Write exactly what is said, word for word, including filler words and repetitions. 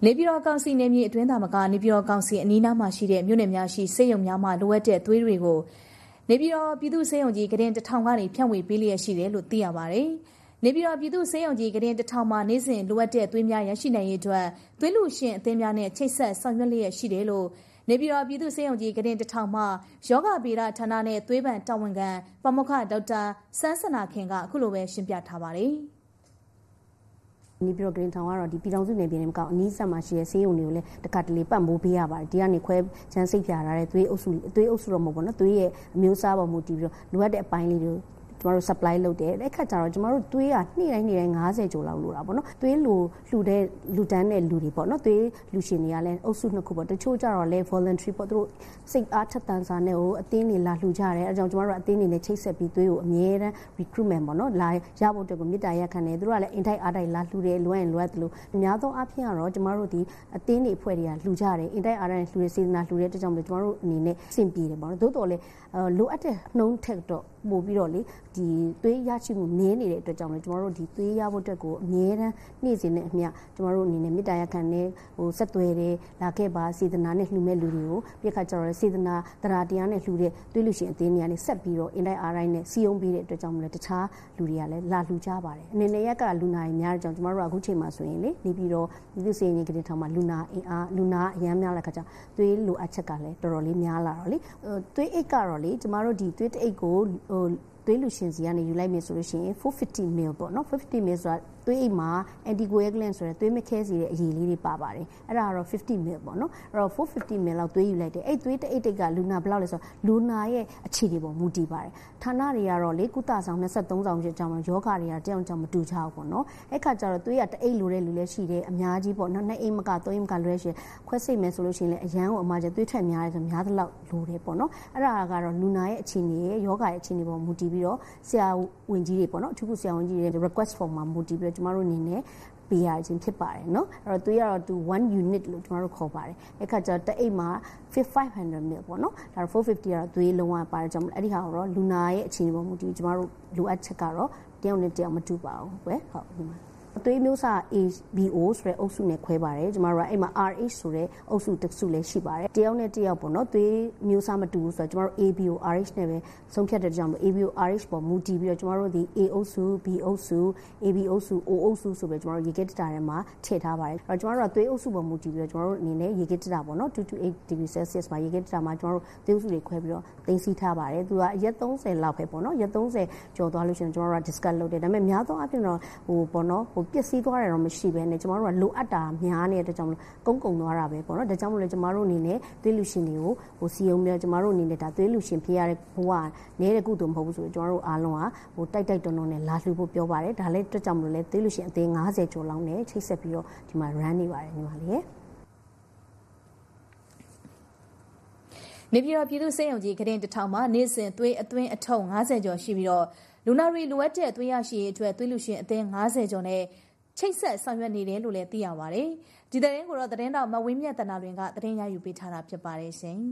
နေပြည်တော်ကောင်စီနယ်မြေအတွင်းသားမကနေပြည်တော်ကောင်စီအနီးအနားမှာရှိတဲ့မြို့နယ်များရှိစေယုံများမှာလိုအပ်တဲ့သွေးတွေကိုနေပြည်တော်ပြည်သူ့စေယုံကြီးကရင်တစ်ထောင်ကနေဖြန့်ဝေပေးလျက်ရှိတယ်လို့သိရပါတယ်။နေပြည်တော်ပြည်သူ့စေယုံကြီးကရင်တစ်ထောင်မှာနေ့စဉ်လိုအပ်တဲ့သွေးများရရှိနိုင်ရေးအတွက်သွေးလူရှင်အသင်းများနဲ့ချိတ်ဆက်ဆောင်ရွက်လျက်ရှိတယ်လို့နေပြည်တော်ပြည်သူ့စေယုံကြီးကရင်တစ်ထောင်မှာယောဂဗေဒဌာနနဲ့သွေးပန်တာဝန်ခံပမုခဒေါက်တာစန်းစနာခင်ကအခုလိုပဲရှင်းပြထားပါတယ်။နေပြည်တော်ဂရင်းထောင်ကတော့ဒီပြည်ထောင်စုနယ်ပြည်နယ်မှာအနီးစပ်မှာရှိတဲ့ဆေးရုံတွေကိုလည်းတခါတလေပတ်မိုးပေးရပါတယ်ဒီကနေခွဲချမ်းစိတ်ဖြာထားတဲ့သွေးအုပ်စုသွေးအုပ်စုတော့မဟုတ်ဘူးเนาะသွေးရဲ့အမျိုးအစားပေါ်မူတည်ပြီးတော့လိုအပ်တဲ့အပိုင်းလေးတွေကျမတို့ supply လုပ်တယ်အဲ့ခါကျတော့ကျမတို့သွေးကနေ့တိုင်းနေ့တိုင်း၅၀ကျော်လောက်လိုတာပေါ့နော်သွေးလိုလှူတဲ့လူတန်းတဲ့လူတွေပေါ့နော်သွေးလူရှင်တွေကလည်းအုပ်စုနှစ်ခုပေါ့တချို့ကျတော့လည်း voluntary ပေါ့သူတို့စိတ်အားထက်သန်စာနဲ့ဟိုအတင်းတွေလာလှူကြတယ်အဲကြောင့်ကျမတို့အတင်းတွေနဲ့ချိတ်ဆက်ပြီးသွေးကိုအမြဲတမ်း recruitment ပေါ့နော်လာရဖို့အတွက်ကိုမြစ်တာရက်ခံတယ်သူတို့ကလည်း intake အားတိုင်းလာလှူတယ်လွယ်ရင်လွယ်တယ်လို့အများဆုံးအားဖြင့်ကတော့ကျမတို့ဒီအတင်းတွေအဖွဲ့တွေကလှူကြတယ် intake အားတိုင်းလှူတဲ့စေတနာလှူတဲ့အတွက်ကြောင့်ကျမတို့အနေနဲ့စင်ပြေတယ်ပေါ့နော်သို့တော်လည်းလိုအပ်တဲ့နှုံးထက်တော့ပို့ပြီးတော့လေဒီသွေးရရှိမှုနည်းနေတဲ့အတွက်ကြောင့်လည်းကျမတို့ဒီသွေးရဖို့အတွက်ကိုအမြဲတမ်းနေ့စဉ်နဲ့အမျှကျမတို့အနေနဲ့မေတ္တာရပ်ခံနေဟိုဆက်သွယ်တယ်လာခဲ့ပါစေတနာနဲ့လှူမဲ့လူတွေကိုပြည့်ခါကျတော့စေတနာတရားတရားနဲ့လှူတဲ့သွေးလူရှင်အသင်းတွေကနေဆက်ပြီးတော့ intake အားတိုင်းနဲ့စီယုံပေးတဲ့အတွက်ကြောင့်လည်းတခြားလူတွေကလည်းလာလှူကြပါတယ်အနေနဲ့ရက်ကလူနာတွေများတဲ့ကြောင့်ကျမတို့အခုချိန်မှာဆိုရင်လေနေပြီးတော့ဒီလိုစေရင်ကလေးထောင်မှာလူနာအင်အားလူနာအများများလာခါကျသွေးလိုအပ်ချက်ကလည်းတော်တော်လေးများလာတော့လေသွေးအိတ်ကတော့လေကျမတို့ဒီသွေးအိတ်ကိုဟိုသွေးလူရှင်စီကနေယူလိုက်မယ်ဆိုလို့ရှိရင်four hundred fifty milliliters ပေါ့နော်four hundred fifty milliliters ဆိုတာသွေးအိတ်မှာ anticoagulant ဆိုတဲ့သွေးမခဲစေတဲ့အရည်လေးတွေပါပါတယ်အဲ့ဒါကတော့fifty milliliters ပေါ့နော်အဲ့တော့four hundred fifty milliliters လောက်သွေးယူလိုက်တယ်အဲ့သွေးတစ်အိတ်တိတ်ကလူနာဘယ်လောက်လဲဆိုတော့လူနာရဲ့အခြေတွေပေါ်မူတည်ပါတယ်ဌာနတွေကတော့လေကုသဆောင်twenty-threeဆောင်ကျကြောင်းယောဂတွေကတယောက်ကြောင်းမတူကြဘူးပေါ့နော်အဲ့ခါကျတော့သွေးကတစ်အိတ်လိုတဲ့လူလည်းရှိတယ်အများကြီးပေါ့နော်နှစ်အိတ်မကသုံးအိတ်မကလိုရရှိခွဲစိတ်မယ်ဆိုလို့ရှိရင်လည်းအရန်ကိုအမှားကျသွေးထွက်များတယ်ဆိုများသလောက်လိုတယ်ပေါ့နော်အဲ့ဒါကတော့လူနာရဲ့အခြေအနေရဲ့ယောဂရဲ့အခြေအနေပေါ်မူတည်ပြီးတော့ဆရာဝန်ကြီးတွေပေါ့နော်အထူးကုဆရာဝန်ကြီးတွေ request form မှာမူတည်ပြီးတော့ကျမတို့အနေနဲ့ပေးရခြင်းဖြစ်ပါတယ်เนาะအဲ့တော့သွေးကတော့သူone unit လို့ကျမတို့ခေါ်ပါတယ်အဲ့ခါကျတော့တအိတ်မှာfive hundred milliliters ပေါ့နော်ဒါfour fiftyကတော့သွေးလုံးဝပါတယ်ကြောင့်အဲ့ဒီဟာတော့လူနာရဲ့အခြေအနေပေါ်မူတည်ပြီးကျမတို့လိုအပ်ချက်ကတော့တယောက်နဲ့တယောက်မတူပါဘူးပဲဟုတ်ဒီမှာအသွေးမျိုးစား A B O ဆိုတဲ့အုပ်စုနဲ့ခွဲပါတယ်ကျမတို့ကအဲ့မှာ R H ဆိုတဲ့အုပ်စုတစ်စုလည်းရှိပါတယ်တယောက်နဲ့တယောက်ပေါ့နော်သွေးမျိုးစားမတူဘူးဆိုတော့ကျမတို့ A B O R H နဲ့ပဲဆုံးဖြတ်တဲ့ကြောင့် A B O R H ပေါ်မူတည်ပြီးတော့ကျမတို့ဒီ A အုပ်စု B အုပ်စု A B အုပ်စု O အုပ်စုဆိုပြီးကျမတို့ရေခဲတက်တာထဲမှာထည့်ထားပါတယ်အဲ့တော့ကျမတို့ကသွေးအုပ်စုပေါ်မူတည်ပြီးတော့ကျမတို့အနေနဲ့ရေခဲတက်တာပေါ့နော်two to eight degree celsius မှာရေခဲတက်တာမှာကျမတို့သွေးအုပ်စုတွေခွဲပြီးတော့သိမ်းဆည်းထားပါတယ်သူကရက်thirtyလောက်ပဲပေါ့နော်ရက်thirtyကျော်သွားလို့ရှိရင်ကျမတို့က discuss လုပ်တယ်ဒါပေမဲ့များသောအားဖြင့်တော့ဟိုပေါ့နော်ဟိုပျက်စီးသွားတယ်တော့မရှိဘဲနဲ့ကျမတို့ကလိုအပ်တာများနေတဲ့အတွက်ကြောင့်မလို့ကုန်းကုံသွားတာပဲပေါ့နော်ဒါကြောင့်မလို့ကျမတို့အနေနဲ့သွေးလူရှင်တွေကိုဟိုစီယုံပြီးတော့ကျမတို့အနေနဲ့ဒါသွေးလူရှင်ဖြစ်ရတဲ့ဘဝနေတဲ့ကုသိုလ်မဟုတ်ဘူးဆိုတော့ကျမတို့အားလုံးကဟိုတိုက်တိုက်တွန်းတွန်းနဲ့လာလှူဖို့ပြောပါတယ်ဒါလည်းအတွက်ကြောင့်မလို့လဲသွေးလူရှင်အသင်းfiftyကျော်လောက်နဲ့ချိတ်ဆက်ပြီးတော့ဒီမှာ run နေပါတယ်ညီမလေးနေပြည်တော်ပြည်သူ့စေယုံကြီးကရင်တစ်ထောင်မှာနေ့စဉ်သွေးအသွင်းအထုံfiftyကျော်ရှိပြီးတော့လူနာရီလိုအပ်တဲ့သွေးရရှိရေးအတွက်သွေးလူရှင်အသင်းfiftyကျော်နဲ့ချိတ်ဆက်ဆောင်ရွက်နေတယ်လို့လည်းသိရပါတယ်။ဒီသတင်းကိုတော့သတင်းတော်မဝင်းမြတ်တနာလွင်ကသတင်းရယူပေးထားတာဖြစ်ပါတယ်ရှင်